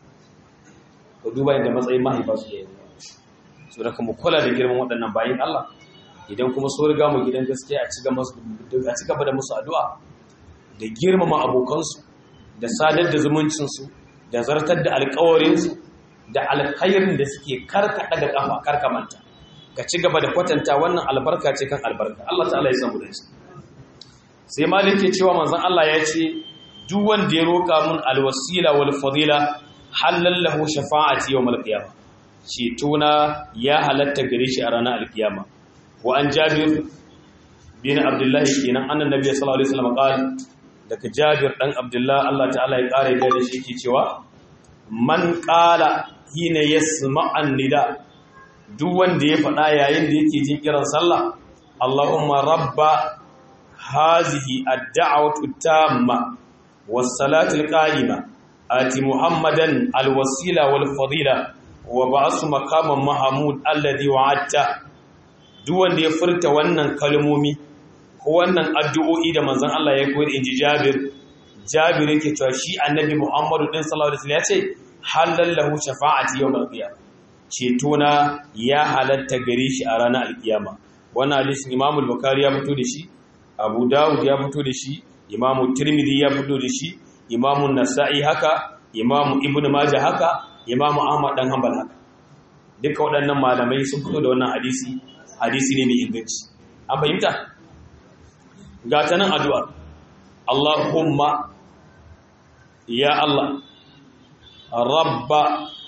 ko duba yadda matsayin mahaifa su ya yarda so da kuma kula da girman waɗannan bayin Allah idan kuma so riga mu gidan gaskiya a ci gaba da musu addu'a da girmama abokansu da sadar da zumuncinsu da zartar da alkawarinsu da alkhairin da suke karkada da kafa karkamanta ka ci gaba da kwatanta wannan albarka ce kan albarka Allah ta'ala ya samu da shi sai malik ke cewa manzon Allah ya ce duk wanda ya roka mun alwasila wal fadila halal lahu shafa'ati yawm alqiyamah cetona ya halatta gare shi a ranar alkiyama wa an jabir bin abdullahi kenan annabi sallallahu alaihi wasallam qala daga Jabir dan Abdullah Allah ta'ala ya kare da shi yake cewa man qala hina yasma'an nida duk wanda ya faɗa yayin da yake jin kiran sallah Allahumma rabba hazihi ad-da'watu tamma was-salatu al-qa'ima ati Muhammadan al-wasila wal-fadila wa ba'su maqaman mahmud alladhi wa'adta duk wanda ya furta wannan kalmomi wannan addu'o'i da manzon Allah ya koyar inji Jabir yake cewa shi annabi Muhammadu din sallallahu alaihi wasallam ya ce halallahu shafa'ati yawmal qiyamah ceto na ya halatta gare shi a ranar alkiyama wannan hadisin Imam al-Bukhari ya fito da shi Abu Dawud ya fito da shi Imam Tirmidhi ya fito da shi Imam Nasa'i haka Imam Ibn Majah haka Imam Ahmad dan Hanbal haka duka waɗannan malamai sun fito da wannan hadisi ne mai inganci. An fahimta? Ga ta nan addu'a, Allahumma ya Allah, Rabba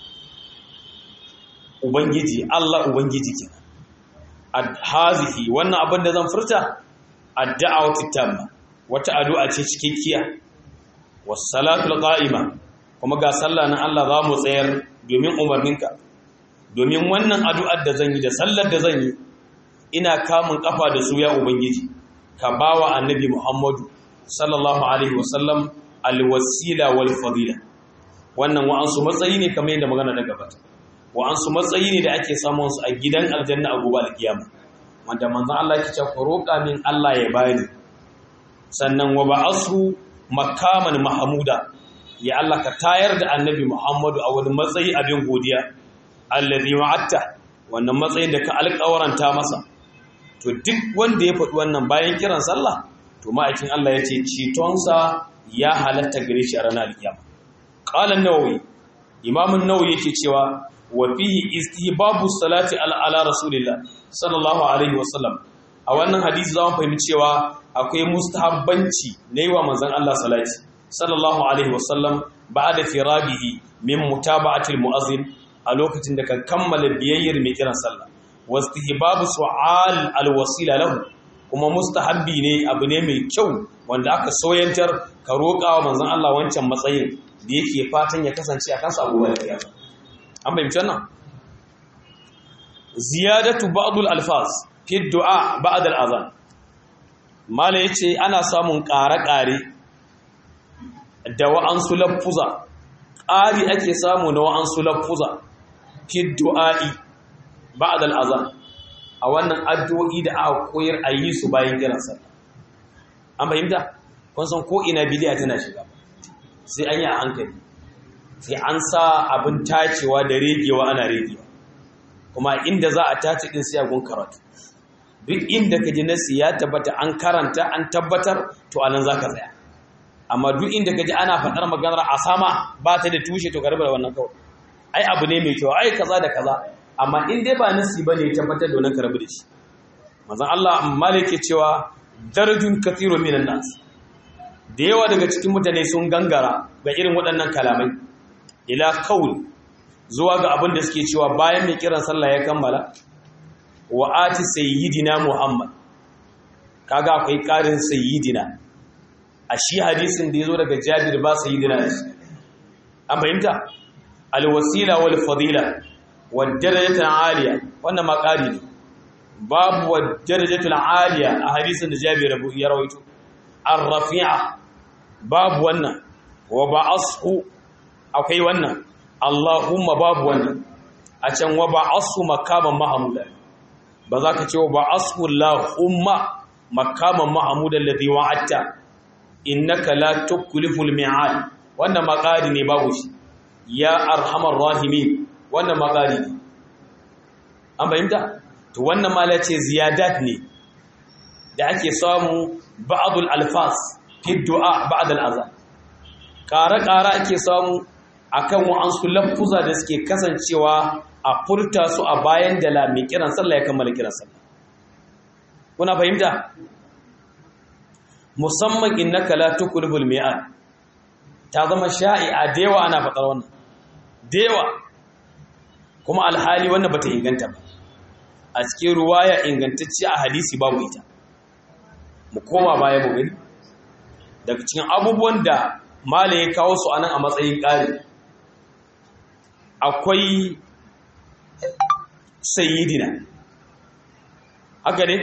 Ubangiji, Allah Ubangiji ke. Hazihi, wannan abin da zan furta, addu'a wata tamma, wata addu'a ce cikakkiya, wasu salatul ƙa'ima, kuma ga sallah na Allah za mu tsayar domin umarninka. Domin wannan addu'ar da zan yi da sallar da zan yi, ina kamun kafa da su ya Ubangiji, ka ba wa annabi Muhammadu sallallahu Alaihi wasallam alwasila wal fadila. Wannan wa'ansu matsayi ne kamar yadda magana da gabata, wa'ansu matsayi ne da ake samun su a gidan aljanna a gobe alkiyama, wanda manzon Allah ke cewa roƙa min Allah ya bani. Sannan wa ba'asu makaman mahmuda, ya Allah ka tayar da annabi Muhammadu a wani matsayi abin godiya, allazi wa'atta, wannan matsayin da ka alƙawaranta masa. To duk wanda ya faɗi wannan bayan kiran sallah, to ma'aikin Allah ya ce cetonsa ya halatta gare shi a ranar alkiyama. Qala an-Nawawi, Imam an-Nawawi yake cewa wa fihi istihbabu salati ala rasulillah sallallahu alaihi wasallam. A wannan hadisi za mu fahimci cewa akwai mustahabbanci na yi wa manzon Allah salati sallallahu alaihi wasallam ba'da firabihi min mutaba'atil mu'azzin, a lokacin da ka kammala biyayyar mai kiran sallah. Wastihbabu su'al alwasila lahu, kuma mustahabbi ne, abu ne mai kyau wanda aka soyantar ka roƙa wa manzon Allah wancan matsayin da yake fatan ya kasance a kansa abubuwan kiyama. An bayyana wannan? Ziyadatu ba'dul alfaz fi du'a ba'da al-azan. Mala yace ana samun ƙare-ƙare da wa'ansu laffuza, ƙari ake samu na wa'ansu laffuza fi du'a'i ba'da al-azan, a wannan addu'o'i da aka koyar a yi su bayan kiran sallah. An fahimta? Kun san ko ina bidiya tana shiga, sai an yi a hankali, sai an sa abin tacewa da regewa ana regewa, kuma inda za a tace din sai agun karatu. Duk inda ka ji nasi ya tabbata an karanta an tabbatar, to anan za ka tsaya. Amma duk inda ka ji ana faɗar maganar a sama ba ta da tushe, to ka rabu da wannan kawai. Ai abu ne mai kyau, ai kaza da kaza, amma in dai ba nasi bane ya tabbatar da wannan ka rabu da shi. Manzon Allah Malik ke cewa darajun kathirun minan nas, da yawa daga cikin mutane sun gangara ga irin waɗannan kalamai, ila kaul, zuwa ga abin da suke cewa bayan mai kiran sallah ya kammala, wa ati sayyidina Muhammad, kaga akwai ƙarin sayyidina a shi hadisin da yazo daga Jabir, ba sayyidina shi. An fahimta? Alwasila wal fadila wad darajatu aliya, wannan ma ƙari ne. Babu wad darajatu aliya a hadisin da Jabir ya rawaito. Ar-rafi'a babu wannan, wa ba'ashu akwai wannan, Allahumma babu wannan. A can wa ba'ashu makaman mahmuda, ba za ka ce wa ba'ashu Allahumma makaman mahmuda alladhi wa'atta innaka la tukliful mi'ad, wannan maqari ne babu shi. Ya arhamar rahimin, wannan maqari ne. An fahimta? To wannan ma la ce ziyadat ne da ake samu ba'dul alfas fi du'a ba'da al'azan. Ƙara ake samu akan wa'ansu lafuza da suke kasancewa a furta su a bayan da la mai kiran sallah ya kammala kiran sallah. Kuna fahimta? Musamman innaka la tukliful mi'ad ta zama sha'i'a, da yawa ana faɗar wannan, da yawa, kuma alhali wannan bata inganta ba. A cikin ruwaya ingantacce a hadisi babu ita. Mu koma baya mu gani daga cikin abubuwan da malai ya kawo su anan a matsayin ƙari, akwai sayyidina, haka ne?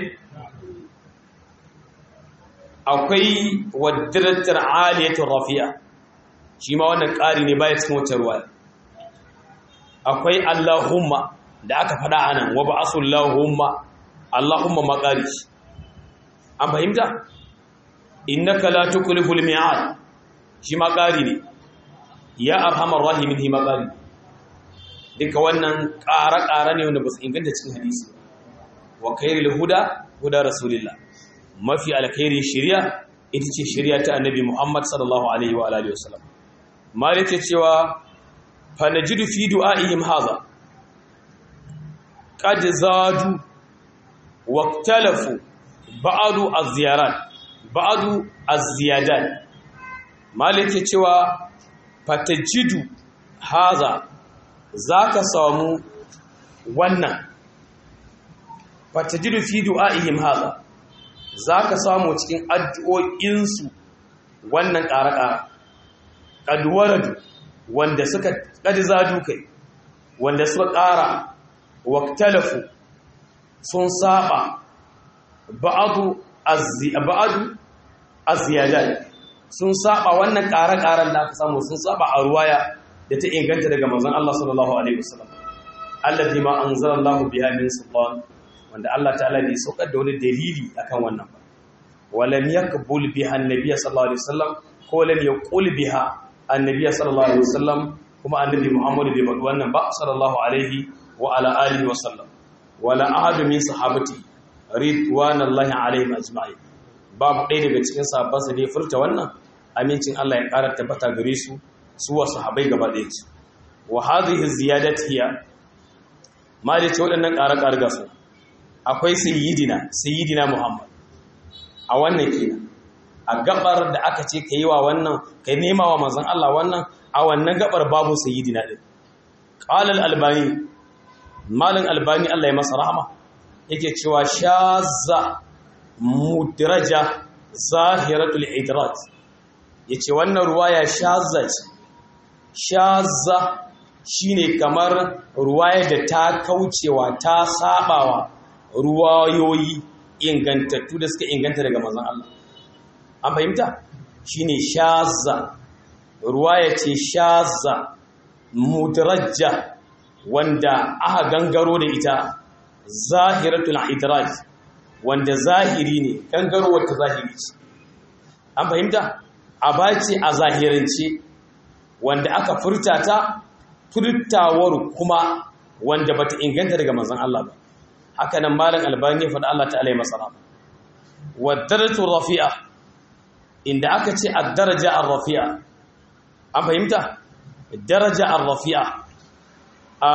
Akwai wadiratar aliyatun rafi'a, shi ma wannan ƙari ne baya cikin wacce ruwa. Akwai Allahumma da aka faɗa anan, wa ba'asu Allahumma maƙari. An fahimta? Innaka la tukliful mi'ad, shi ma ƙari ne. Ya arhamar rahimin, shi ma ƙari. Duka wannan ƙara-ƙara ne wanda ba su inganta cikin hadisi. Wa khairul huda huda rasulillah, mafi alkhairin shari'a ita ce shari'a ta annabi Muhammad sallallahu alaihi wa alihi wasallam. Malik ya cewa fa najidu fi du'aihim hadha, qad zadu waqtalafu ba'du az-ziyadat malike cewa fatajidu haza zaka samu wannan fatajidu fi du'aihim haza zaka samu cikin addu'o'insu wannan ƙara-ƙara ƙadwaradu wanda suka ƙadzadu kai wanda suka ƙara waktalafu sun saba ba'adu az-ziyadat sun saba wannan ƙara-ƙaran da aka samu sun saba a ruwaya da ta inganta daga manzon Allah sallallahu alaihi wasallam allazi ma anzalallahu biha min sultan wanda Allah ta'ala bai saukar da wani dalili akan wannan ba walam yakbul biha annabi sallallahu alaihi wasallam ko lam yaqul biha annabi sallallahu alaihi wasallam kuma annabi Muhammad bai faɗi wannan ba sallallahu alaihi wa ala alihi wasallam wala ahad min sahabati ridwanallahi alaihim ajma'in babu ɗaya daga cikin sahabbansa da ya furta wannan amincin Allah ya ƙara tabbata gare su wa sahabbai gaba ɗaya su wa hadhihi ziyadat hiya ma da ce waɗannan ƙara-ƙara ga su akwai sayyidina Muhammad a wannan kenan a gabar da aka ce ka yi wa wannan ka nema wa manzon Allah wannan a wannan gabar babu sayyidina din qala al-albani malin albani Allah ya masa rahama yake cewa shazza mudraja zahiratul idrat yace wannan ruwaya shazza shine kamar ruwaya da ta kaucewa ta sabawa ruwayoyi ingantattu da suka inganta daga manzon Allah an fahimta shine shazza ruwaya ce shazza mudraja wanda aka gangaro da ita zahiratul idraj wanda zahiri ne gangarowar ta zahiri ce an fahimta abace a zahirance wanda aka furta ta furtawar kuma wanda bata inganta daga manzon Allah ba haka nan malam albani fa Allah ta'ala ya masa rahama wa darajatu rafi'a inda aka ce ad-daraja ar-rafi'a an fahimta daraja ar-rafi'a a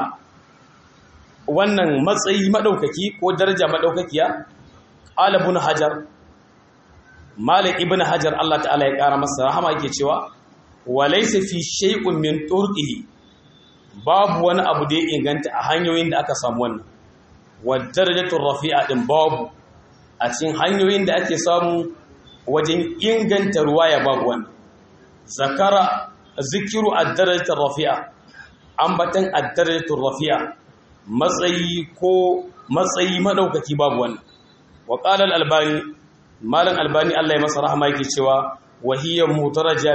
wannan matsayi madaukaki ko daraja madaukakiya qala ibn hajar malik ibn hajar Allah ta'ala ya kara masa rahama yake cewa walaysa fi shay'un min turqihi babu wani abu da ya inganta a hanyoyin da aka samu wannan wa darajatu rafi'a din babu a cikin hanyoyin da ake samu wajen inganta ruwaya babu wannan zakara zikiru ad-darajatu rafi'a ambatan ad-darajatu rafi'a matsayi madaukaki babu wannan wa qala al-albani malan albani Allah ya masa rahama yake cewa wa hiya mutaraja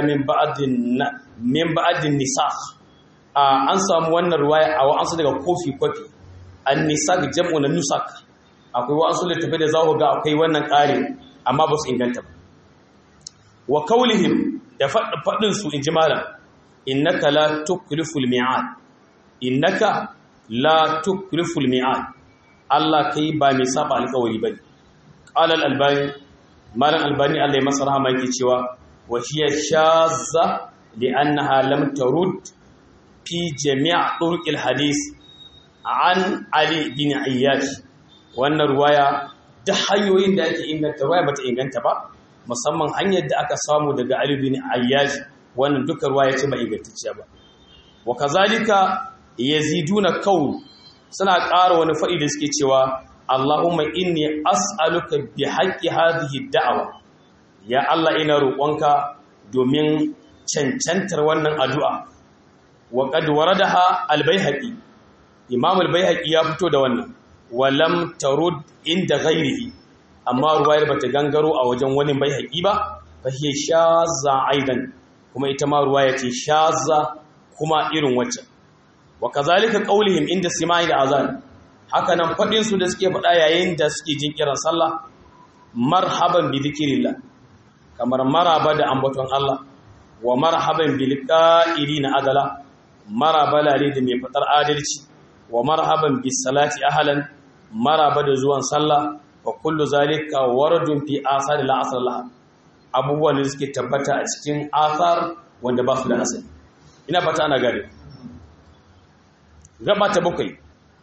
min ba'din nisakh an samu wannan ruwaya a wa'ansu daga kofi an-nisakh jam'u na nusak akwai wa'ansu littafi da zaku ga akwai wannan ƙari amma ba su inganta ba wa kaulihim da fadin su inji malam innaka la tukliful mi'ad innaka la tukliful mi'ad Allah kai ba mai saba alƙawari bane qala al-albani malam albani Allah ya masa rahama yake cewa wa hiya shazza li'annaha lam tarud fi jami' turuq al-hadith an ali bin ayyash wannan ruwaya da hanyoyin da ake inganta ruwaya bata inganta ba musamman hanyar da aka samu daga ali bin ayyash wannan duka ruwaya ce ba ingantacciya ba wa kazalika yaziduna qaul suna ƙara wani faɗi da suke cewa Allahumma inni as'aluka bi haqqi hadhihi da'wa ya Allah ina roƙonka domin cancantar wannan addu'a wa qad waradaha al-baihaqi imam al-baihaqi ya fito da wannan walam tarud inda ghairihi amma ruwayar bata gangaro a wajen wani baihaqi ba fa hiya shazza aidan kuma ita ma ruwaya ce shazza kuma irin wacce wa kazalika qaulihim inda sima'i da azan haka nan fadin su da suke fada yayin da suke jin kiran sallah marhaban bi dhikrillah kamar maraba da ambaton Allah wa marhaban bil qa'ilina adala maraba lale da mai fadar adalci wa marhaban bis salati ahlan maraba da zuwan sallah wa kullu zalika waradun fi asar al-asr abubuwan da suke tabbata a cikin asar wanda ba su da asali ina fata ana gare gaba ta bakwai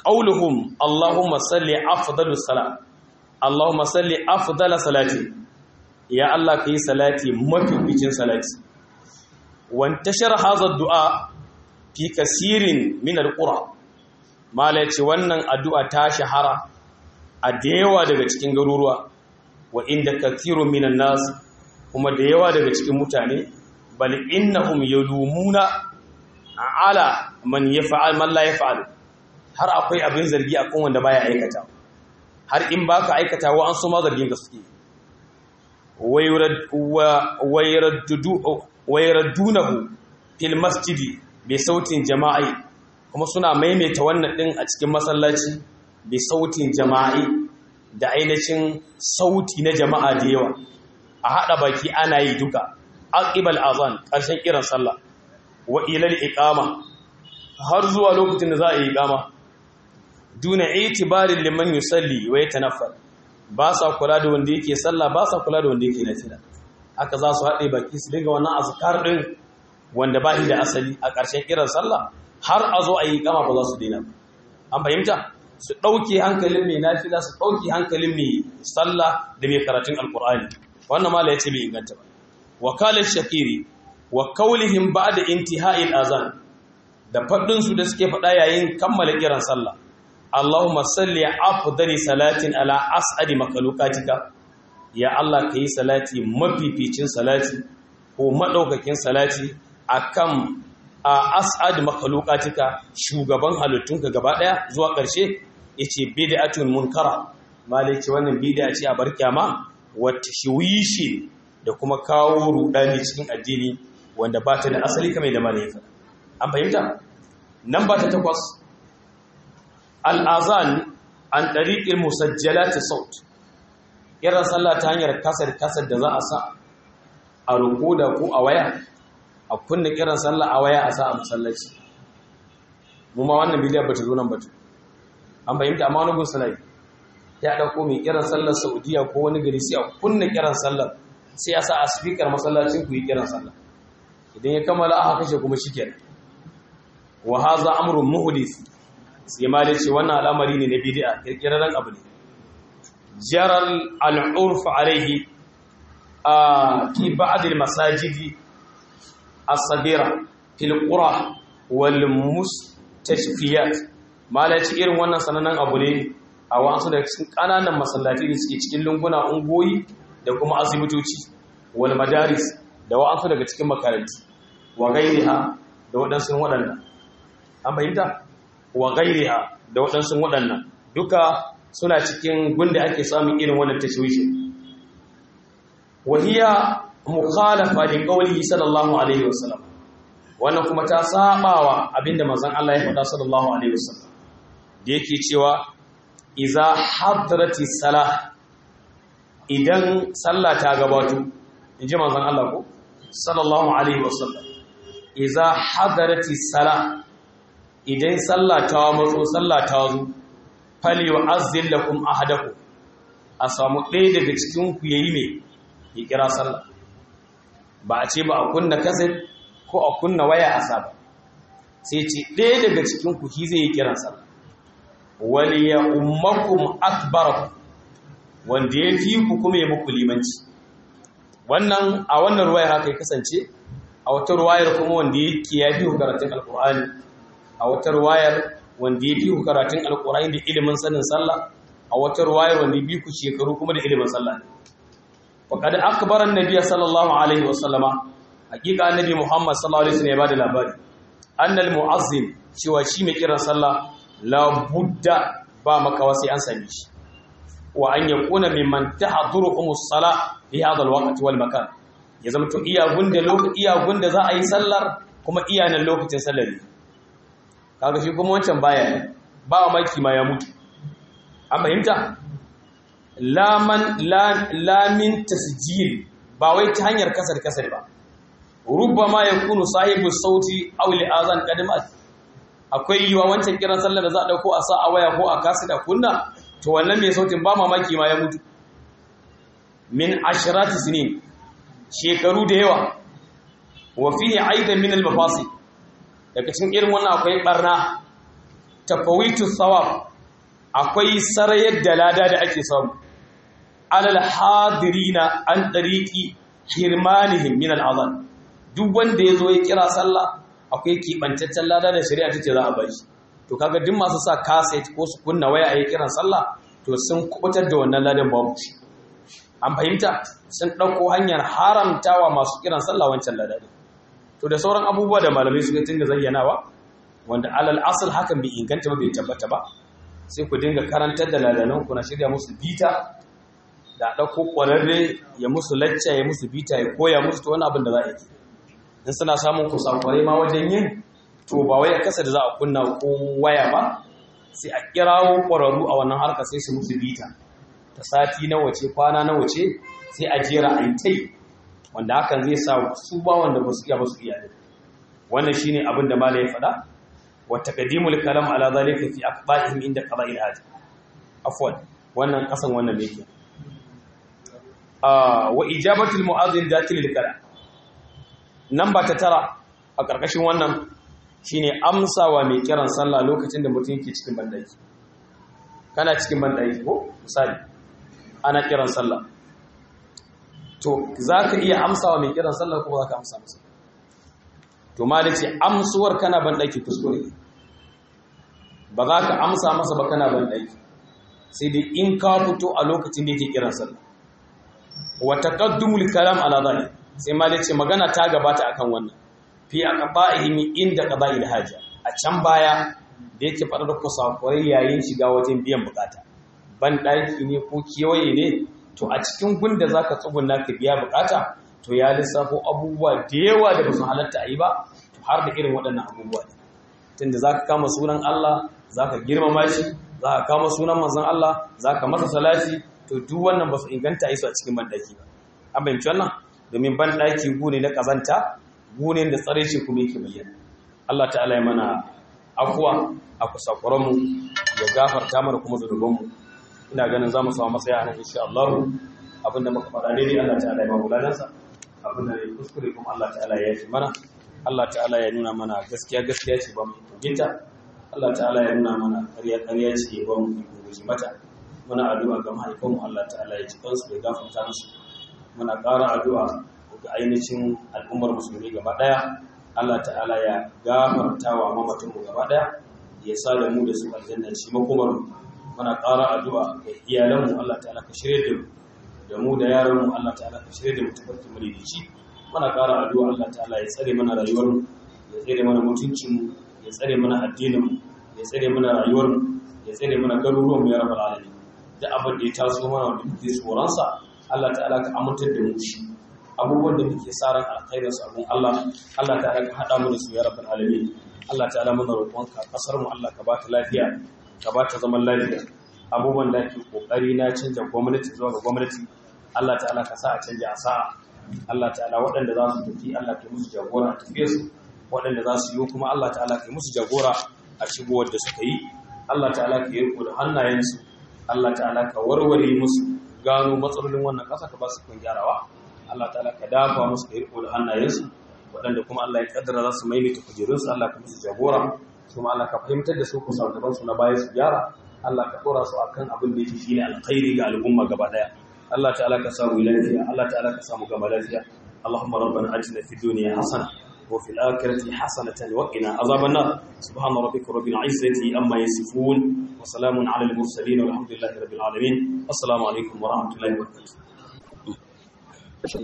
qauluhum Allahumma salli afdalus salat Allahumma salli afdala salati ya Allah kai salati mafificin salati wantashara hadha du'a fi kasirin min alqura mala yace wannan addu'a ta shahara a da yawa daga cikin garuruwa wa inda kathirun minan nas kuma da yawa daga cikin mutane bal innahum yalumuna ala man yaf'al man la yaf'al har akwai abin zargi akan wanda baya aikata har in baka aikata wa an so ma zargin ka suke wayraddunahu fil masjidi bi sautin jama'i kuma suna maimaita wannan din a cikin masallaci bi sautin jama'i da ainihin sauti na jama'a da yawa a hada baki ana yi duka aqibal azan karshen kiran sallah wa ilal iqama har zuwa lokacin da za a yi iqama duna itibarin liman yusalli wa yatanaffal ba sa kula da wanda yake sallah ba sa kula da wanda yake nafila haka za su haɗe baki su dinga wannan azkar din wanda ba shi da asali a ƙarshen kiran sallah har a zo a yi iqama ba za su daina an fahimta su ɗauke hankalin mai nafila su ɗauke hankalin mai sallah da mai karatun alqur'ani wannan mala yace bai inganta ba wakalar shakiri wa kaulihim ba'da intiha'il azan da fadin su da suke fada yayin kammala kiran sallah Allahumma salli afdali salatin ala as'adi makhluqatika ya Allah kai salati mafificin salati ko madaukakin salati akan as'ad makhluqatika shugaban halittunka gaba daya zuwa karshe yace bid'atun munkara malai ce wannan bid'a ce a barkiyama wa tashwishi da kuma kawo rudani cikin addini wanda ba ta da asali kamar da malaifa an fahimta nan ba ta takwas al-azan an tariqil musajjalati saut kiran sallah ta hanyar kasar da za a sa a rukuda ko a waya a kunna kiran sallah a waya a sa a masallaci mu ma wannan bidiyar bata zo nan bata an fahimta amma wani gun sallah ya dauko mai kiran sallar Saudiya ko wani gari sai a kunna kiran sallar sai ya sa a speaker masallacin ku yi kiran sallah idan ya kammala aka kashe kuma shikenan wa hadha amrun muhdith sai ma dai ce wannan al'amari ne na bid'a kirkirarren abu ne jaral al-urf alayhi fi ba'd al-masajid as-sabira fil qura wal mustashfiyat mala ce irin wannan sanannen abu ne a wasu da cikin kananan masallaci da suke cikin lunguna ungoyi da kuma asibitoci wal madaris da wa'ansu daga cikin makarantu wa gairiha da waɗansu waɗannan an bayyanta wa gairiha da waɗansu waɗannan duka suna cikin gunda ake samun irin wannan tashwishi wa hiya mukhalafa li qawlihi sallallahu alaihi wasallam wannan kuma ta sabawa abinda manzon Allah ya faɗa sallallahu alaihi wasallam da yake cewa iza hadratis salah idan sallah ta gabato inji manzon Allah ko sallallahu alaihi wasallam iza hadaratis salah idan sallah ta matso sallah ta zo fali yu'azzil lakum ahadakum a samu ɗaya daga cikin ku yayi me ya kira sallah ba a ce ba a kunna kaset ko a kunna waya a saba sai ce ɗaya daga cikin ku shi zai yi kiran sallah wali ya ummakum akbarakum wanda ya fi ku kuma ya muku limanci wannan a wannan ruwayar haka ya kasance a wata ruwayar kuma wanda yake ya fi karatun alkur'ani a wata ruwayar wanda ya fi karatun alkur'ani da ilimin sanin sallah a wata ruwayar wanda ya bi ku shekaru kuma da ilimin sallah faqad akbara an-nabiy sallallahu alaihi wasallama hakika annabi Muhammad sallallahu alaihi wasallam ya bada labari annal muazzin cewa shi mai kiran sallah la budda ba makawa sai an sami shi wa an yakuna mimman tahduruhumus salah fi hadha alwaqti wal makan ya zama to iya gunda za a yi sallar kuma iya nan lokacin sallar ne kaga shi kuma wancan baya ba maki ma ya mutu an fahimta la min tasjil ba wai ta hanyar kasar ba rubbama yakunu sahibu sauti aw li azan qadimat akwai yiwa wancan kiran sallar da za a dauko a sa a waya ko a kasida kunna to wannan mai sautin ba mamaki ma ya mutu min ashrati sinin shekaru da yawa wa fihi aidan min al-mafasi daga cikin irin wannan akwai barna tafawitu thawab akwai sarayar da lada da ake samu alal hadirina an tariqi hirmanihim min al'azan duk wanda yazo ya kira sallah akwai kibantaccen lada da shari'a tace za a bashi to kaga duk masu sa cassette ko su kunna waya a kiran sallah to sun kubutar da wannan ladan babu shi an fahimta sun dauko hanyar haramtawa masu kiran sallah wancan ladan to da sauran abubuwa da malamai suka dinga zayyanawa wanda alal asal hakan bai inganta ba bai tabbata ba sai ku dinga karantar da ladanan ku na shirya musu bita da dauko kwararre ya musu lacca ya musu bita ya koya musu to wani abin da za a yi in suna samun kusakurai ma wajen yin to ba wai kasa da za a kunna ko waya ba sai a kirawo kwararru a wannan harka sai su musu bita ta sati na wace kwana na wace sai a jera aitai wanda hakan zai sa su ba wanda ba su iya ne wannan shine abin da malai ya faɗa wa taqdimul kalam ala zalika fi aqba'ihim inda qada'il hajj afwan wannan kasan wannan ne ke wa ijabatul mu'adhdhin datil lil kalam namba ta tara a karkashin wannan shine amsawa mai kiran sallah lokacin da mutum yake cikin bandaki kana cikin bandaki ko misali ana kiran sallah to zaka iya amsawa mai kiran sallah ko zaka amsa masa to malice amsuwar kana bandaki kuskure ba za ka amsa masa ba kana bandaki sai dai in ka fito a lokacin da yake kiran sallah wa taqaddumul kalam ala dhalik sai malice magana ta gabata akan wannan fi aqba'ihim inda qada'il haja a can baya da yake fadar da kusakurai yayin shiga wajen biyan bukata ban daki ne ko kiyoye ne to a cikin gunda zaka tsugunna ka biya bukata to ya lissafo abubuwa da yawa da basu halatta ayi ba to har da irin waɗannan abubuwa ne tunda zaka kama sunan Allah zaka girmama shi zaka kama sunan manzon Allah zaka masa salati to duk wannan basu inganta yi su a cikin ban daki ba an bayyana wannan domin ban daki gune na kazanta gunin da tsare shi kuma yake bayyana Allah ta'ala ya mana afwa a kusakuranmu ya gafarta mana kuma zunubanmu ina ganin zamu samu masaya a nan insha Allah abinda muka faɗa ne Allah ta'ala ya ba mu ladansa abinda ne kuskure kuma Allah ta'ala ya yi mana Allah ta'ala ya nuna mana gaskiya gaskiya ce ba mu ginta Allah ta'ala ya nuna mana ƙarya ƙarya ce ba mu guji mata muna addu'a ga mahaifanmu Allah ta'ala ya ji kansu da gafarta musu muna ƙara addu'a ga ainihin al'ummar musulmi gaba daya Allah ta'ala ya gafarta wa mamatinmu gaba daya ya sa da mu da su aljanna shi makomar muna ƙara addu'a ga iyalanmu Allah ta'ala ka shirye da mu da yaranmu Allah ta'ala ka shirye da mu tabbata mu da shi muna ƙara addu'a Allah ta'ala ya tsare mana rayuwarmu ya tsare mana mutuncinmu ya tsare mana addininmu ya tsare mana rayuwarmu ya tsare mana garuruwanmu ya rabbal alamin da abin da ya taso mana wanda muke tsoron sa Allah ta'ala ka amintar da mu shi abubuwan da muke sa ran alkhairin su abun Allah ta'ala ka hada mu da su ya rabbal alamin Allah ta'ala muna roƙonka kasar mu Allah ka ba ta lafiya ka ba ta zaman lafiya abubuwan da ake kokari na canja gwamnati zuwa ga gwamnati Allah ta'ala ka sa a canja a sa'a Allah ta'ala waɗanda za su tafi Allah ka musu jagora a tafiye su waɗanda za su yi kuma Allah ta'ala ka musu jagora a shigowar da suka yi Allah ta'ala ka yi riko da hannayensu Allah ta'ala ka warware musu gano matsalolin wannan ƙasa ka ba su kun gyarawa Allah ta'ala ka dafa musu da riko da hannayensu waɗanda kuma Allah ya kaddara za su maimaita kujerunsu Allah ka musu jagora kuma Allah ka fahimtar da su ku sauƙaƙansu na baya su gyara Allah ka ɗora su akan abin da yake shine alkhairi ga al'umma gaba ɗaya Allah ta'ala ka samu lafiya Allah ta'ala ka samu gama lafiya Allahumma rabbana atina fid dunya hasana wa fil akhirati hasanatan wa qina azaban nar subhana rabbika rabbil izzati amma yasifun wa salamun alal mursalin walhamdulillahi rabbil alamin assalamu alaikum wa rahmatullahi wa barakatuh